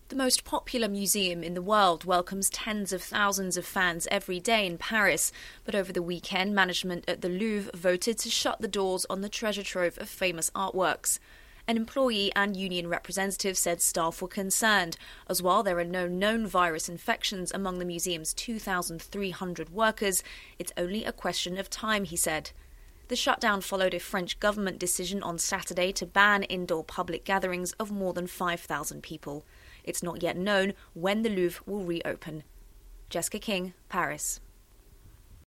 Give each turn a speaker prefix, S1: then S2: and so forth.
S1: The most popular museum in the world welcomes tens of thousands of fans every day in Paris, but over the weekend, management at the Louvre voted to shut the doors on the treasure trove of famous artworks. An employee and union representative said staff were concerned, as while there are no known virus infections among the museum's 2,300 workers, it's only a question of time, he said. The shutdown followed a French government decision on Saturday to ban indoor public gatherings of more than 5,000 people. It's not yet known when the Louvre will reopen. Jessica King, Paris.